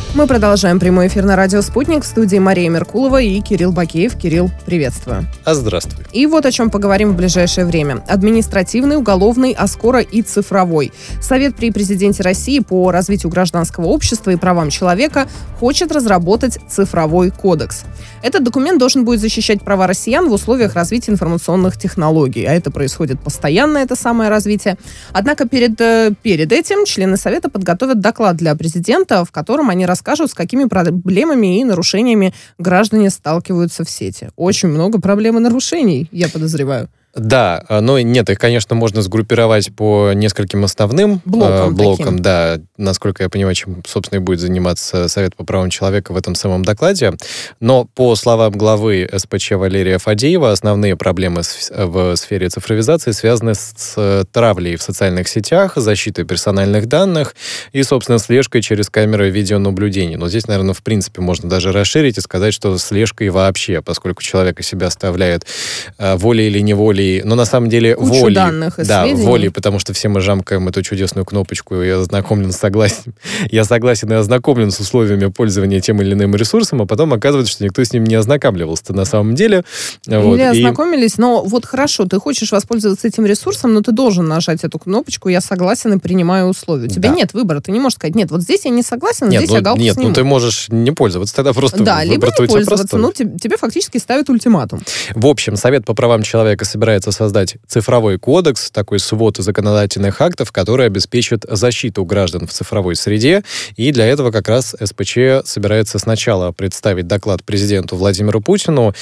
Мы продолжаем прямой эфир на радио «Спутник». В студии Мария Меркулова и Кирилл Бакеев. Кирилл, приветствую. Здравствуй. И вот о чем поговорим в ближайшее время. Административный, уголовный, а скоро и цифровой. Совет при президенте России по развитию гражданского общества и правам человека хочет разработать цифровой кодекс. Этот документ должен будет защищать права россиян в условиях развития информационных технологий. А это происходит постоянно, это самое развитие. Однако перед этим члены Совета подготовят доклад для президента, в котором они расскажут, с какими проблемами и нарушениями граждане сталкиваются в сети. Очень много проблем и нарушений, я подозреваю. Да, но нет, их, конечно, можно сгруппировать по нескольким основным блокам. Да, насколько я понимаю, чем, собственно, и будет заниматься Совет по правам человека в этом самом докладе. Но по словам главы СПЧ Валерия Фадеева, основные проблемы в сфере цифровизации связаны с травлей в социальных сетях, защитой персональных данных и, собственно, слежкой через камеры видеонаблюдения. Но здесь, наверное, в принципе, можно даже расширить и сказать, что слежкой вообще, поскольку человек из себя оставляет волей или неволей, но на самом деле волей. Данных и сведений. Волей, потому что все мы жамкаем эту чудесную кнопочку, я согласен и ознакомлен с условиями пользования тем или иным ресурсом, а потом оказывается, что никто с ним не ознакомливался на самом деле. Или ознакомились, но вот хорошо, ты хочешь воспользоваться этим ресурсом, но ты должен нажать эту кнопочку «Я согласен и принимаю условия». У тебя нет выбора, ты не можешь сказать: нет, вот здесь я не согласен, здесь я галку сниму. Нет, ты можешь не пользоваться, тогда просто да, либо не пользоваться, но тебе фактически ставят ультиматум. В общем, Совет по правам человека собирается создать цифровой кодекс, такой свод законодательных актов, который обеспечит защиту граждан в цифровой среде. И для этого как раз СПЧ собирается сначала представить доклад президенту Владимиру Путину,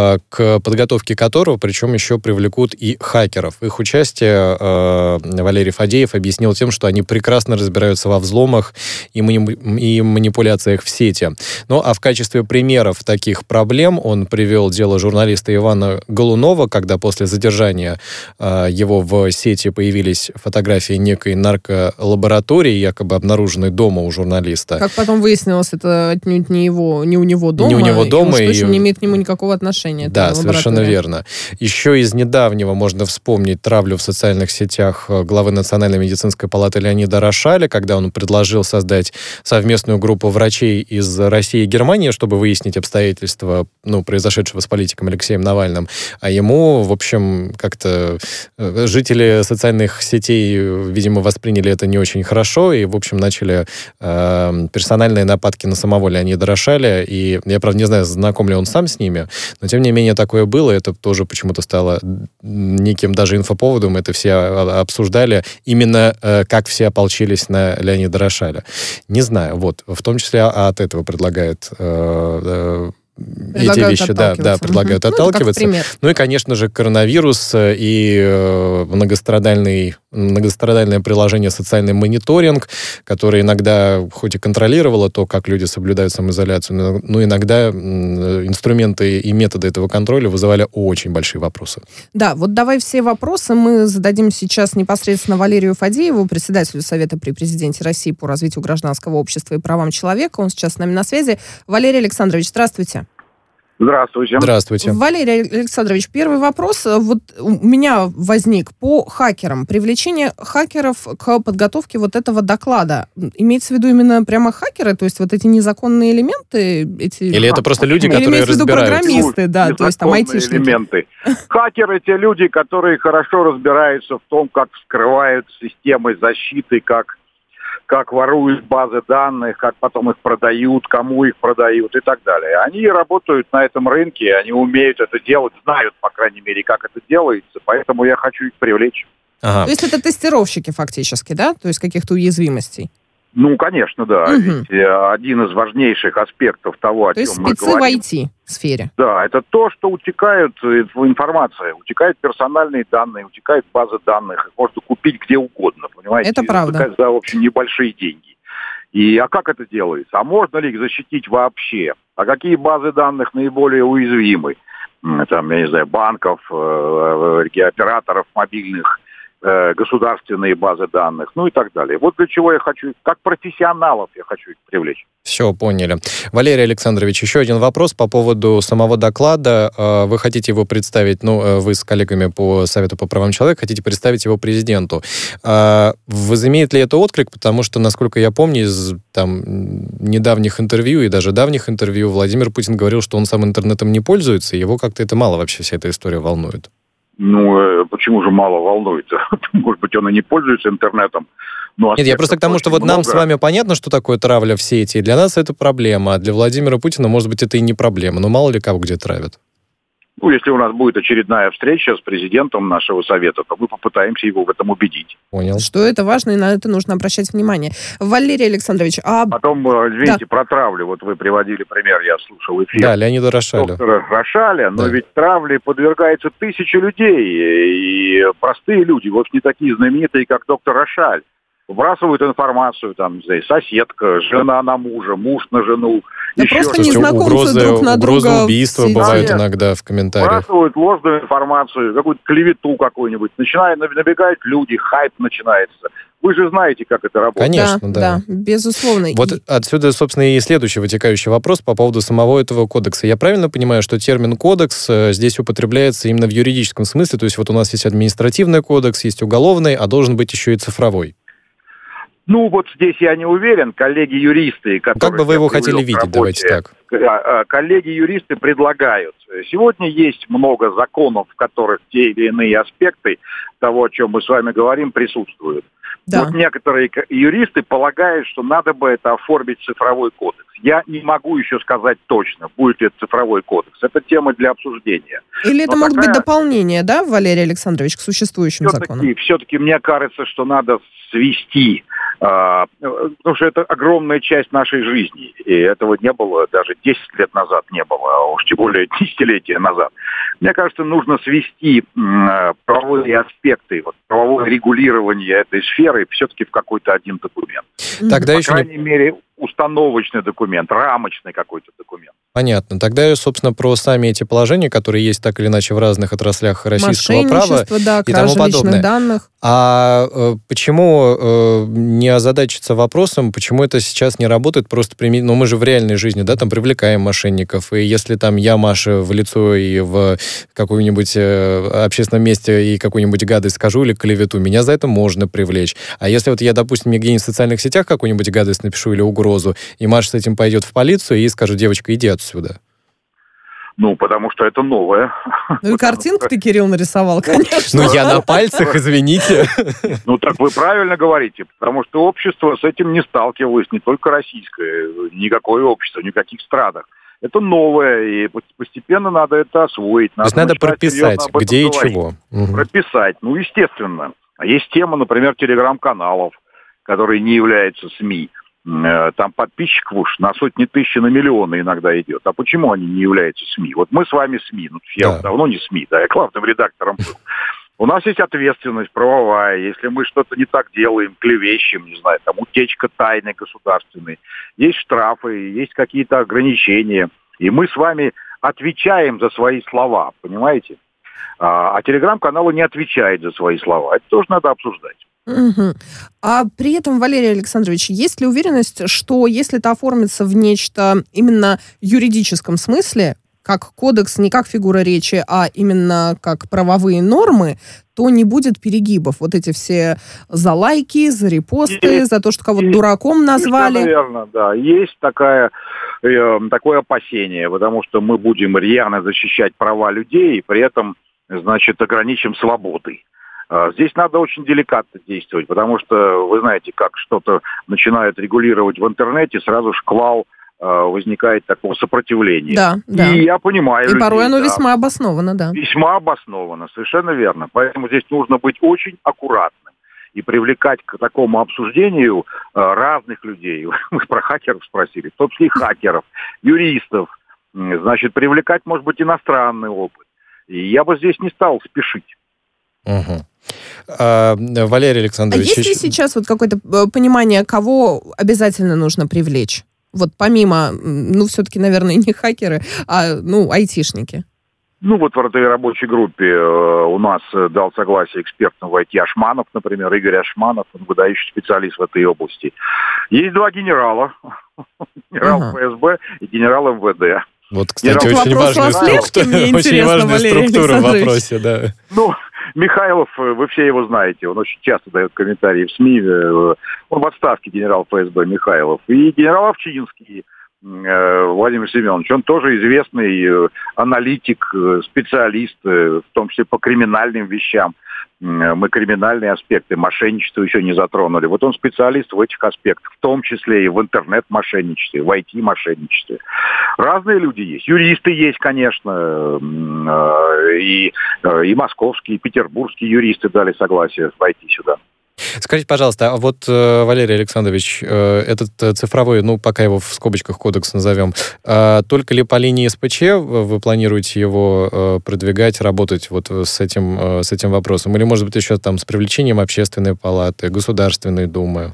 к подготовке которого, причем, еще привлекут и хакеров. Их участие Валерий Фадеев объяснил тем, что они прекрасно разбираются во взломах и манипуляциях в сети. Ну, а в качестве примеров таких проблем он привел дело журналиста Ивана Голунова, когда после задержания его в сети появились фотографии некой нарколаборатории, якобы обнаруженной дома у журналиста. Как потом выяснилось, это отнюдь не у него дома. Не у него дома. И уж точно не имеет к нему никакого отношения. Да, совершенно верно. Еще из недавнего можно вспомнить травлю в социальных сетях главы Национальной медицинской палаты Леонида Рошаля, когда он предложил создать совместную группу врачей из России и Германии, чтобы выяснить обстоятельства, произошедшего с политиком Алексеем Навальным. А ему, в общем, как-то жители социальных сетей, видимо, восприняли это не очень хорошо и, в общем, начали персональные нападки на самого Леонида Рошаля. И я, правда, не знаю, знаком ли он сам с ними, но, тем не менее, такое было. Это тоже почему-то стало неким даже инфоповодом. Это все обсуждали. Именно как все ополчились на Леонида Рошаля. Не знаю. Вот. В том числе от этого предлагают эти вещи, предлагают отталкиваться. Ну и, конечно же, коронавирус и многострадальное приложение «Социальный мониторинг», которое иногда хоть и контролировало то, как люди соблюдают самоизоляцию, но иногда инструменты и методы этого контроля вызывали очень большие вопросы. Да, вот давай все вопросы мы зададим сейчас непосредственно Валерию Фадееву, председателю Совета при президенте России по развитию гражданского общества и правам человека. Он сейчас с нами на связи. Валерий Александрович, здравствуйте. Здравствуйте. Здравствуйте. Валерий Александрович, первый вопрос вот у меня возник по хакерам. Привлечение хакеров к подготовке вот этого доклада. Имеется в виду именно прямо хакеры, то есть вот эти незаконные элементы? Или это просто люди, которые разбираются? Или программисты, да, то есть там айтишники. Элементы. Хакеры — те люди, которые хорошо разбираются в том, как вскрывают системы защиты, как воруют базы данных, как потом их продают, кому их продают и так далее. Они работают на этом рынке, они умеют это делать, знают, по крайней мере, как это делается, поэтому я хочу их привлечь. Ага. То есть это тестировщики фактически, да? То есть каких-то уязвимостей? Ну, конечно, да. Угу. Ведь один из важнейших аспектов того, о чем мы говорим... То есть спецы в IT-сфере. Да, это то, что утекает информация, утекают персональные данные, утекают базы данных. Их можно купить где угодно, понимаете? Это правда. За, в общем, небольшие деньги. А как это делается? А можно ли их защитить вообще? А какие базы данных наиболее уязвимы? Там, я не знаю, банков, операторов мобильных государственные базы данных, ну и так далее. Вот для чего я хочу, как профессионалов я хочу их привлечь. Все, поняли. Валерий Александрович, еще один вопрос по поводу самого доклада. Вы хотите его представить, вы с коллегами по Совету по правам человека хотите представить его президенту. Возымеет ли это отклик? Потому что, насколько я помню, из недавних интервью и даже давних интервью Владимир Путин говорил, что он сам интернетом не пользуется, и его как-то это мало вообще вся эта история волнует. Почему же мало волнуется? Может быть, он и не пользуется интернетом. Нет, я просто к тому, что вот нам с вами понятно, что такое травля в сети, и для нас это проблема, а для Владимира Путина, может быть, это и не проблема, но мало ли кого где травят. Если у нас будет очередная встреча с президентом нашего совета, то мы попытаемся его в этом убедить. Понял. Что это важно, и на это нужно обращать внимание. Валерий Александрович, Потом, извините, про травлю. Вот вы приводили пример, я слушал эфир. Да, Леонида Рошаля. Доктора Рошаля, но ведь травле подвергается тысячи людей, и простые люди, вот не такие знаменитые, как доктор Рошаль. Вбрасывают информацию, соседка, жена на мужа, муж на жену. Да просто незнакомцы друг на друга. Угрозы убийства бывают иногда в комментариях. Вбрасывают ложную информацию, какую-то клевету какую-нибудь. Набегают люди, хайп начинается. Вы же знаете, как это работает. Конечно, да, безусловно. Вот отсюда, собственно, и следующий вытекающий вопрос по поводу самого этого кодекса. Я правильно понимаю, что термин «кодекс» здесь употребляется именно в юридическом смысле? То есть вот у нас есть административный кодекс, есть уголовный, а должен быть еще и цифровой? Вот здесь я не уверен. Коллеги-юристы, которые... Как бы вы его хотели видеть, давайте так. Коллеги-юристы предлагают. Сегодня есть много законов, в которых те или иные аспекты того, о чем мы с вами говорим, присутствуют. Да. Вот некоторые юристы полагают, что надо бы это оформить в цифровой кодекс. Я не могу еще сказать точно, будет ли это цифровой кодекс. Это тема для обсуждения. Или это могут быть дополнения, да, Валерий Александрович, к существующим законам? Все-таки мне кажется, что надо свести, потому что это огромная часть нашей жизни, и этого не было даже 10 лет назад не было, а уж тем более десятилетия назад. Мне кажется, нужно свести правовые аспекты, правовое регулирование этой сферы все-таки в какой-то один документ. Тогда По крайней мере, установочный документ, рамочный какой-то документ. Понятно. Тогда, собственно, про сами эти положения, которые есть так или иначе в разных отраслях российского права и тому подобное. Данных. А почему не озадачиться вопросом, почему это сейчас не работает просто мы же в реальной жизни, там привлекаем мошенников, и если я Маше в лицо и в каком-нибудь общественном месте и какую-нибудь гадость скажу или клевету, меня за это можно привлечь. А если я, допустим, где-нибудь в социальных сетях какую-нибудь гадость напишу или угрозу, и Маша с этим пойдет в полицию и скажет: девочка, иди отсюда. Потому что это новое. И картинку ты, Кирилл, нарисовал, конечно. Я на пальцах, извините. Так вы правильно говорите, потому что общество с этим не сталкивалось, не только российское, никакое общество, ни в каких странах. Это новое, и постепенно надо это освоить. То есть надо прописать, где и чего. Прописать, естественно. Есть тема, например, телеграм-каналов, которые не являются СМИ. Там подписчиков уж на сотни тысяч, на миллионы иногда идет. А почему они не являются СМИ? Мы с вами СМИ. Я давно не СМИ, я главным редактором был. У нас есть ответственность правовая. Если мы что-то не так делаем, клевещем, утечка тайны государственной, есть штрафы, есть какие-то ограничения. И мы с вами отвечаем за свои слова, понимаете? А телеграм-каналы не отвечают за свои слова. Это тоже надо обсуждать. Угу. А при этом, Валерий Александрович, есть ли уверенность, что если это оформится в нечто именно юридическом смысле, как кодекс, не как фигура речи, а именно как правовые нормы, то не будет перегибов? Вот эти все за лайки, за репосты, за то, что кого-то дураком назвали. Наверное, да. Есть такое опасение, потому что мы будем рьяно защищать права людей, и при этом, ограничим свободы. Здесь надо очень деликатно действовать, потому что вы знаете, как что-то начинают регулировать в интернете, сразу шквал возникает такого сопротивления. Да. И я понимаю. И порой оно весьма обосновано, да. Весьма обосновано, совершенно верно. Поэтому здесь нужно быть очень аккуратным и привлекать к такому обсуждению разных людей. Вы про хакеров спросили, в том числе и хакеров, юристов. Привлекать, может быть, иностранный опыт. И я бы здесь не стал спешить. Угу. Валерий Александрович... А есть ли сейчас какое-то понимание, кого обязательно нужно привлечь? Помимо, все-таки, наверное, не хакеры, а, айтишники. Вот в этой рабочей группе у нас дал согласие экспертам войти Ашманов, например, Игорь Ашманов, он выдающий специалист в этой области. Есть 2 генерала, генерал ФСБ и генерал МВД. Вот, кстати, очень важная структура в вопросе, да. Михайлов, вы все его знаете, он очень часто дает комментарии в СМИ, он в отставке, генерал ФСБ Михайлов. И генерал Овчинский Владимир Семенович, он тоже известный аналитик, специалист, в том числе по криминальным вещам. Мы криминальные аспекты, мошенничество еще не затронули. Вот он специалист в этих аспектах, в том числе и в интернет-мошенничестве, в IT-мошенничестве. Разные люди есть. Юристы есть, конечно, и московские, и петербургские юристы дали согласие войти сюда. Скажите, пожалуйста, а вот, Валерий Александрович, этот цифровой, пока его в скобочках кодекс назовем, только ли по линии СПЧ вы планируете его продвигать, работать вот с этим вопросом? Или, может быть, еще там с привлечением Общественной палаты, Государственной Думы?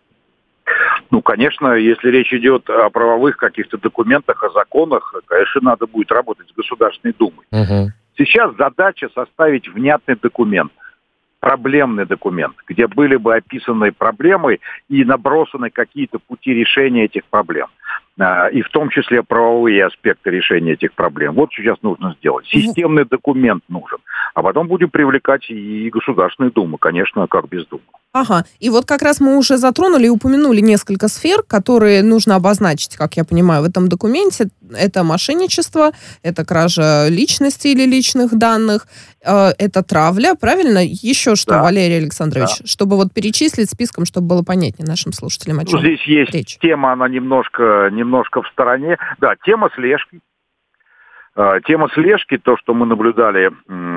Конечно, если речь идет о правовых каких-то документах, о законах, конечно, надо будет работать с Государственной Думой. Угу. Сейчас задача составить внятный документ. Проблемный документ, где были бы описаны проблемы и набросаны какие-то пути решения этих проблем. И в том числе правовые аспекты решения этих проблем. Вот сейчас нужно сделать. Системный документ нужен. А потом будем привлекать и Государственную Думу, конечно, как без Думы. Ага. И вот как раз мы уже затронули и упомянули несколько сфер, которые нужно обозначить, как я понимаю, в этом документе. Это мошенничество, это кража личности или личных данных, это травля, правильно? Еще что, да. Валерий Александрович, да. Чтобы вот перечислить списком, чтобы было понятнее нашим слушателям, о чем здесь есть речь. Тема, она немножко в стороне. Да, тема слежки. Тема слежки, то, что мы наблюдали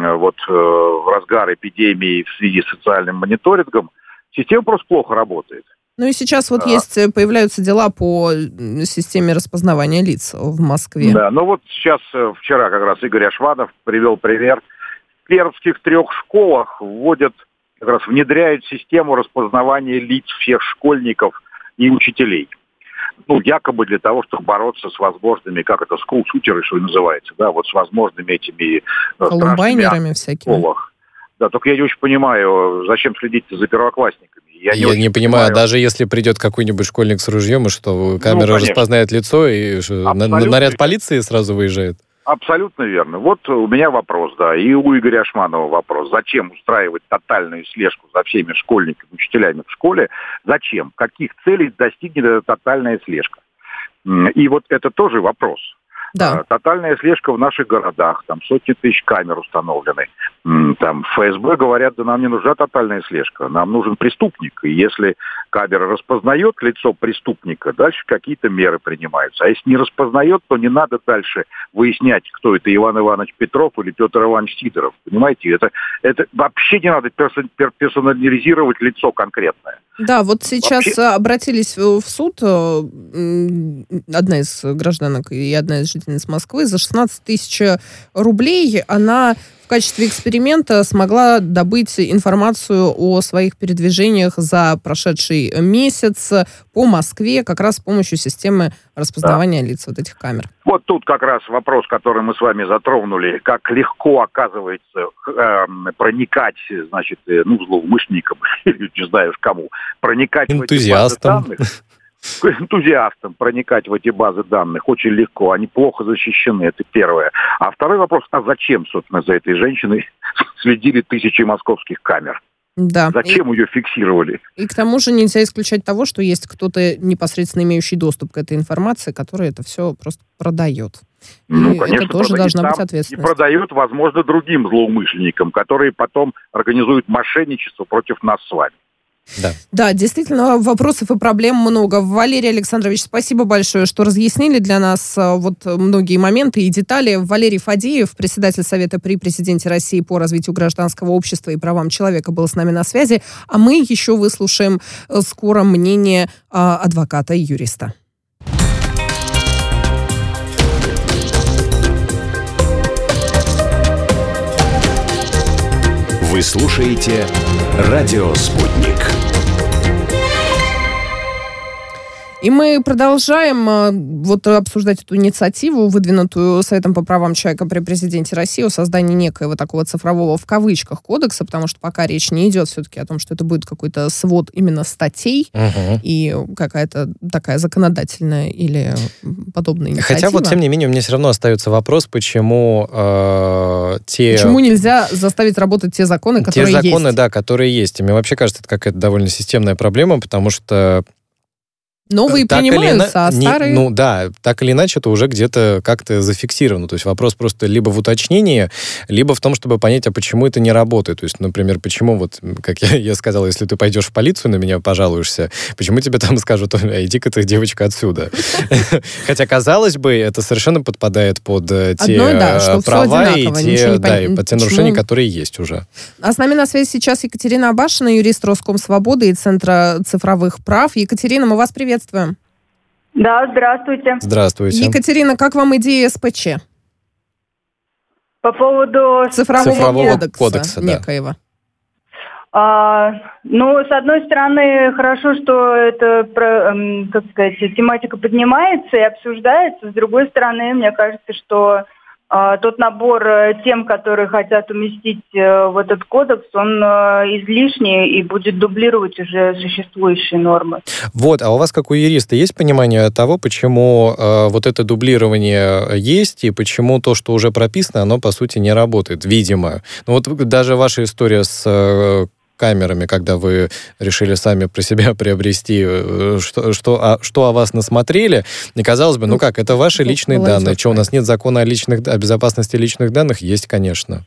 в разгар эпидемии в связи с социальным мониторингом, система просто плохо работает. И сейчас появляются дела по системе распознавания лиц в Москве. Да, сейчас, вчера как раз Игорь Ашманов привел пример. В пермских 3 школах внедряют систему распознавания лиц всех школьников и учителей. Якобы для того, чтобы бороться с возможными, скул-шутеры, что называется, да, с возможными этими колумбайнерами всякими. Да, только я не очень понимаю, зачем следить за первоклассниками. Я не понимаю, даже если придет какой-нибудь школьник с ружьем, и что, камера распознает лицо, и наряд полиции сразу выезжает? Абсолютно верно. Вот у меня вопрос, да, и у Игоря Ашманова вопрос. Зачем устраивать тотальную слежку за всеми школьниками, учителями в школе? Зачем? Каких целей достигнет эта тотальная слежка? И это тоже вопрос. Да. Тотальная слежка в наших городах, там сотни тысяч камер установлены. Там ФСБ говорят, да нам не нужна тотальная слежка, нам нужен преступник. И если камера распознает лицо преступника, дальше какие-то меры принимаются. А если не распознает, то не надо дальше выяснять, кто это, Иван Иванович Петров или Петр Иванович Сидоров. Понимаете, это вообще не надо персонализировать лицо конкретное. Да, вот сейчас обратились в суд одна из гражданок и одна из жительниц Москвы за 16 тысяч рублей. Она в качестве эксперимента смогла добыть информацию о своих передвижениях за прошедший месяц по Москве как раз с помощью системы распознавания лиц этих камер. Вот тут как раз вопрос, который мы с вами затронули, как легко, оказывается, проникать, злоумышленникам, не знаю кому, проникать в эти базы данных. Энтузиастам проникать в эти базы данных очень легко, они плохо защищены, это первое. А второй вопрос, зачем, собственно, за этой женщиной следили тысячи московских камер? Да. Зачем ее фиксировали? И к тому же нельзя исключать того, что есть кто-то непосредственно имеющий доступ к этой информации, который это все просто продает. Конечно, это тоже должна быть ответственность. И продает, возможно, другим злоумышленникам, которые потом организуют мошенничество против нас с вами. Да, действительно, вопросов и проблем много. Валерий Александрович, спасибо большое, что разъяснили для нас многие моменты и детали. Валерий Фадеев, председатель Совета при президенте России по развитию гражданского общества и правам человека, был с нами на связи. А мы еще выслушаем скоро мнение адвоката и юриста. Вы слушаете «Радио Спутник». И мы продолжаем обсуждать эту инициативу, выдвинутую Советом по правам человека при президенте России о создании некоего такого цифрового в кавычках кодекса, потому что пока речь не идет все-таки о том, что это будет какой-то свод именно статей и какая-то такая законодательная или подобная инициатива. Хотя тем не менее, у меня все равно остается вопрос, почему Почему нельзя заставить работать те законы, которые есть? Те законы, да, которые есть. И мне вообще кажется, это какая-то довольно системная проблема, потому что новые принимаются, а старые... так или иначе, это уже где-то как-то зафиксировано. То есть вопрос просто либо в уточнении, либо в том, чтобы понять, а почему это не работает. То есть, например, почему, как я сказал, если ты пойдешь в полицию, на меня пожалуешься, почему тебе там скажут, иди-ка ты, девочка, отсюда. Хотя, казалось бы, это совершенно подпадает под те права и под те нарушения, которые есть уже. А с нами на связи сейчас Екатерина Абашина, юрист Роскомсвободы и Центра цифровых прав. Екатерина, мы вас приветствуем. Да, здравствуйте. Здравствуйте. Екатерина, как вам идея СПЧ? По поводу цифрового кодекса некоего. С одной стороны, хорошо, что эта, тематика поднимается и обсуждается. С другой стороны, мне кажется, что тот набор тем, которые хотят уместить в этот кодекс, он излишний и будет дублировать уже существующие нормы. А у вас, как у юриста, есть понимание того, почему это дублирование есть и почему то, что уже прописано, оно, по сути, не работает, видимо? Даже ваша история с камерами, когда вы решили сами про себя приобрести, что о вас насмотрели, и казалось бы, это ваши личные данные. Что, у нас нет закона о безопасности личных данных? Есть, конечно.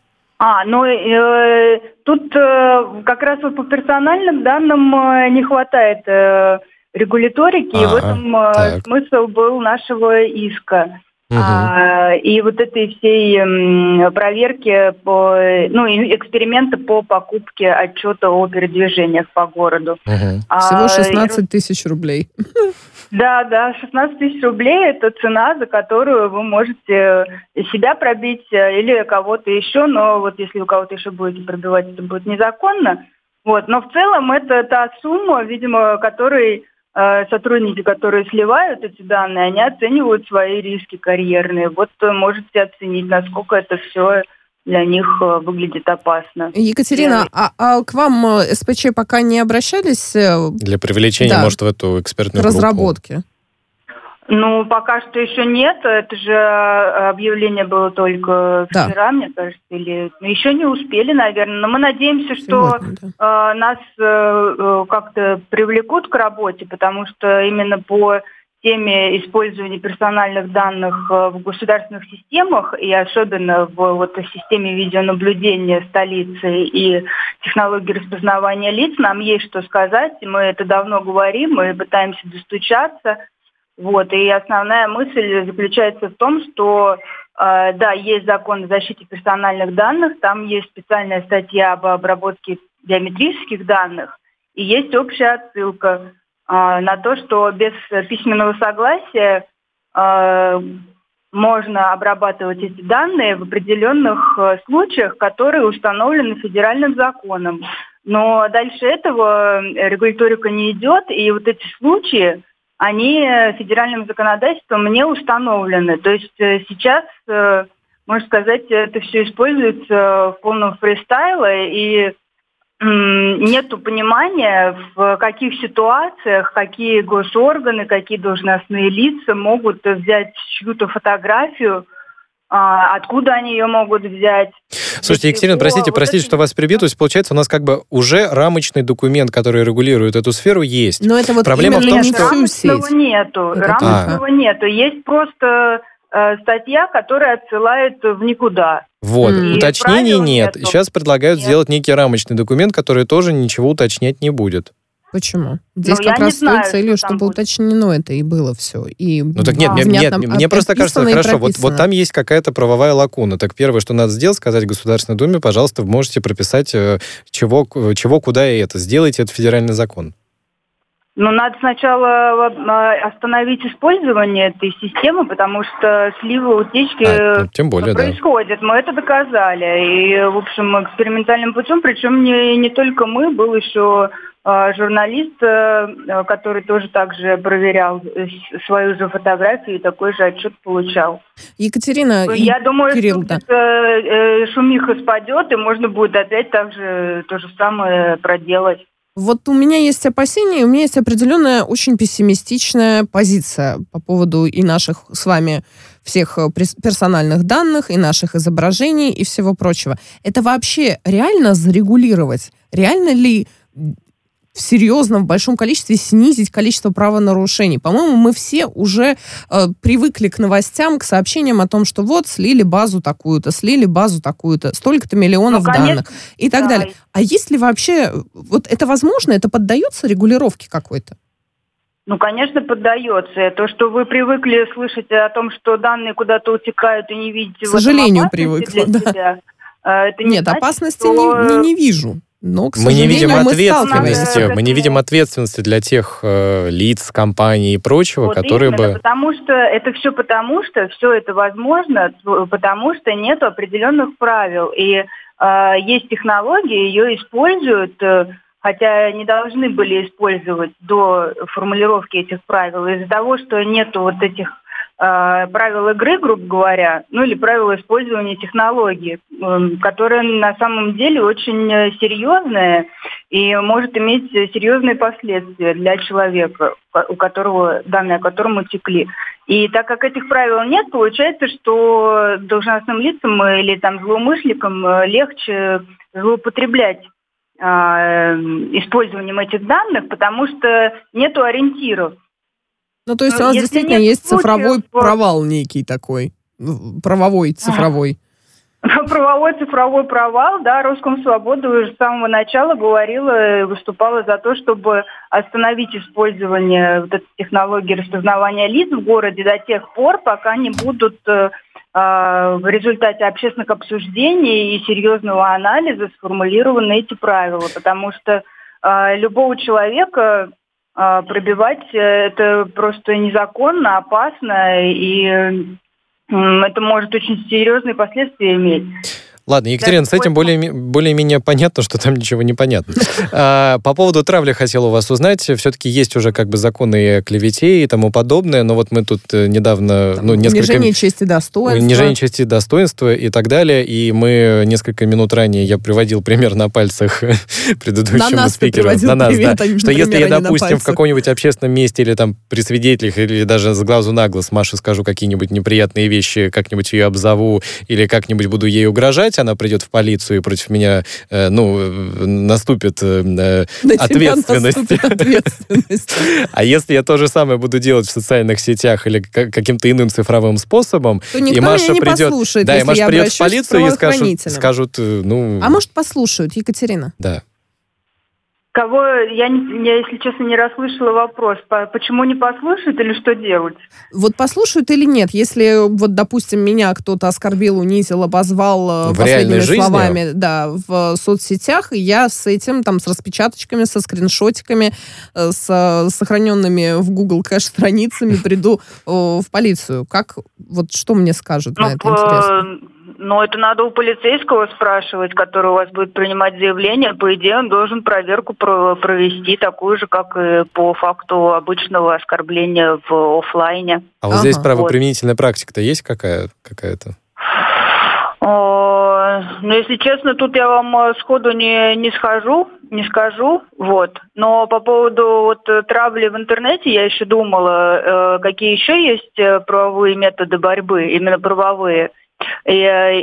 Тут как раз по персональным данным не хватает регуляторики, и в этом смысл был нашего иска. И этой всей проверки, эксперимента по покупке отчета о передвижениях по городу. Всего 16 тысяч рублей. Да, 16 тысяч рублей – это цена, за которую вы можете себя пробить или кого-то еще, но если вы кого-то еще будете пробивать, это будет незаконно. Но в целом это та сумма, видимо, которой сотрудники, которые сливают эти данные, они оценивают свои риски карьерные. Можете оценить, насколько это все для них выглядит опасно. Екатерина, а к вам СПЧ пока не обращались? Для привлечения, может, в эту экспертную группу? Разработки. Пока что еще нет. Это же объявление было только вчера, мне кажется, или еще не успели, наверное. Но мы надеемся, что нас как-то привлекут к работе, потому что именно по теме использования персональных данных в государственных системах и особенно в системе видеонаблюдения столицы и технологии распознавания лиц нам есть что сказать. Мы это давно говорим, мы пытаемся достучаться. И основная мысль заключается в том, что есть закон о защите персональных данных, там есть специальная статья об обработке биометрических данных, и есть общая отсылка на то, что без письменного согласия можно обрабатывать эти данные в определенных случаях, которые установлены федеральным законом. Но дальше этого регуляторика не идет, и эти случаи, они федеральным законодательством не установлены. То есть сейчас, можно сказать, это все используется в полном фристайле, и нету понимания, в каких ситуациях, какие госорганы, какие должностные лица могут взять чью-то фотографию, откуда они ее могут взять. Слушайте, Екатерина, простите, что вас перебью. То есть, получается, у нас уже рамочный документ, который регулирует эту сферу, есть. Но это проблема в том, что... Рамочного нету. Есть просто статья, которая отсылает в никуда. Уточнений нет. Сейчас предлагают сделать некий рамочный документ, который тоже ничего уточнять не будет. Почему? Здесь как раз с той целью, чтобы уточнено это и было все. Мне просто кажется, хорошо, вот там есть какая-то правовая лакуна. Так первое, что надо сделать, сказать Государственной Думе, пожалуйста, вы можете прописать чего, куда и это. Сделайте это федеральный закон. Надо сначала остановить использование этой системы, потому что сливы, утечки происходят. Мы это доказали. И, в общем, экспериментальным путем, причем не только мы, был еще журналист, который тоже также проверял свою же фотографию и такой же отчет получал. Екатерина, я думаю, Кирилл, что шумиха спадет, и можно будет опять также то же самое проделать. Вот у меня есть опасения, у меня есть определенная очень пессимистичная позиция по поводу и наших с вами всех персональных данных, и наших изображений, и всего прочего. Это вообще реально зарегулировать? Реально ли в серьезном, в большом количестве снизить количество правонарушений? По-моему, мы все уже привыкли к новостям, к сообщениям о том, что вот слили базу такую-то, столько-то миллионов данных и так далее. А есть ли вообще, вот это возможно, это поддается регулировке какой-то? Ну, конечно, поддается. То, что вы привыкли слышать о том, что данные куда-то утекают и не видите... К сожалению, привыкла, да. Себя, это не Нет, значит, опасности что... не вижу. Но, к мы не видим ответственности. Мы не видим ответственности для тех лиц, компаний и прочего, вот которые именно, бы... Потому что это все все это возможно, потому что нет определенных правил. И есть технологии, ее используют, хотя не должны были использовать до формулировки этих правил. Из-за того, что нету вот этих правил игры, грубо говоря, ну или правил использования технологий, которые на самом деле очень серьезные и может иметь серьезные последствия для человека, у которого данные о котором утекли. И так как этих правил нет, получается, что должностным лицам или там злоумышленникам легче злоупотреблять использованием этих данных, потому что нету ориентиров. Ну, то есть у нас действительно есть цифровой провал некий такой, правовой, цифровой. Правовой цифровой провал, да, Роскомсвобода уже с самого начала говорила, выступала за то, чтобы остановить использование вот этой технологии распознавания лиц в городе до тех пор, пока не будут в результате общественных обсуждений и серьезного анализа сформулированы эти правила, потому что любого человека пробивать это просто незаконно, опасно, и это может очень серьезные последствия иметь. Ладно, Екатерина, с этим более-менее понятно, что там ничего не понятно. По поводу травли хотел у вас узнать. Все-таки есть уже как бы законы о клевете и тому подобное, но вот мы тут недавно... Унижение чести и достоинства и так далее, и мы несколько минут ранее, я приводил пример на пальцах предыдущему спикеру. На нас, да. Что если я, допустим, в каком-нибудь общественном месте или там при свидетелях, или даже с глазу на глаз Маше скажу какие-нибудь неприятные вещи, как-нибудь ее обзову или как-нибудь буду ей угрожать, она придет в полицию и против меня, наступит ответственность. А если я то же самое буду делать в социальных сетях или каким-то иным цифровым способом, то никто меня не послушает, и Маша придет в полицию и скажут, А может, послушают, Екатерина? Да. Кого? Я, если честно, не расслышала вопрос. Почему не послушают или что делать? Вот послушают или нет? Если, вот, допустим, меня кто-то оскорбил, унизил, обозвал последними словами, да, в соцсетях, и я с этим, там, с распечаточками, со скриншотиками, с сохраненными в Google кэш страницами приду в полицию. Как, вот, что мне скажут на это, интересно? Но это надо у полицейского спрашивать, который у вас будет принимать заявление. По идее, он должен проверку провести, такую же, как и по факту обычного оскорбления в офлайне. А вот здесь правоприменительная практика-то есть какая-то? Ну, если честно, тут я вам сходу не скажу, вот. Но по поводу вот травли в интернете я еще думала, какие еще есть правовые методы борьбы, именно правовые. И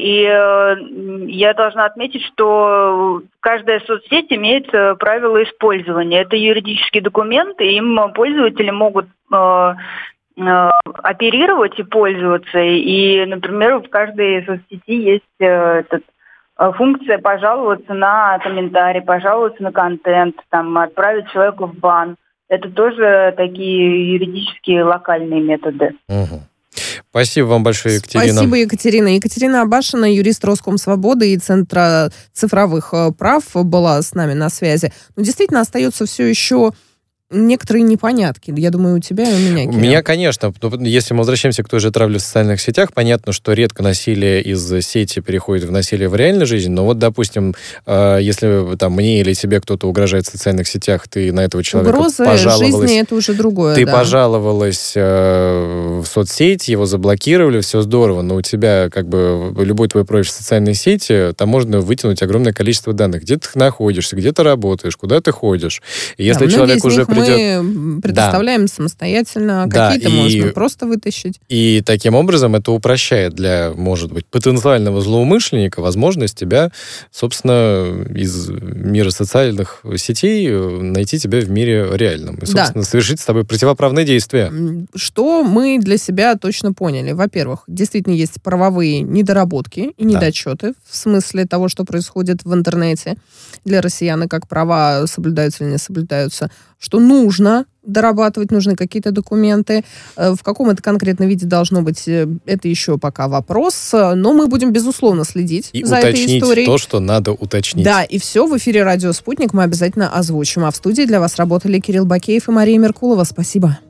я должна отметить, что каждая соцсеть имеет правила использования. Это юридический документ, и им пользователи могут оперировать и пользоваться. И, например, в каждой соцсети есть функция пожаловаться на комментарий, пожаловаться на контент, там, отправить человека в бан. Это тоже такие юридические локальные методы. Угу. Спасибо вам большое, Екатерина. Спасибо, Екатерина. Екатерина Абашина, юрист Роскомсвободы и Центра цифровых прав, была с нами на связи. Но действительно остается все еще некоторые непонятки. Я думаю, у тебя и у меня, Кирилл. У меня, конечно. Если мы возвращаемся к той же травле в социальных сетях, понятно, что редко насилие из сети переходит в насилие в реальной жизни, но вот, допустим, если там мне или тебе кто-то угрожает в социальных сетях, ты на этого человека пожаловалась. Угрозы жизни — это уже другое, Ты пожаловалась в соцсеть, его заблокировали, все здорово, но у тебя как бы любой твой профиль в социальной сети, там можно вытянуть огромное количество данных. Где ты находишься, где ты работаешь, куда ты ходишь. И если человек уже придет... Мы предоставляем самостоятельно, какие-то можно просто вытащить. И таким образом это упрощает для, может быть, потенциального злоумышленника возможность тебя, собственно, из мира социальных сетей найти тебя в мире реальном. И, собственно, совершить с тобой противоправные действия. Что мы для себя точно поняли? Во-первых, действительно есть правовые недоработки и недочеты в смысле того, что происходит в интернете для россиян, и как права соблюдаются или не соблюдаются. Что нужно дорабатывать, нужны какие-то документы. В каком это конкретно виде должно быть, это еще пока вопрос. Но мы будем, безусловно, следить за этой историей. И уточнить то, что надо уточнить. Да, и все в эфире «Радио Спутник» мы обязательно озвучим. А в студии для вас работали Кирилл Бакеев и Мария Меркулова. Спасибо.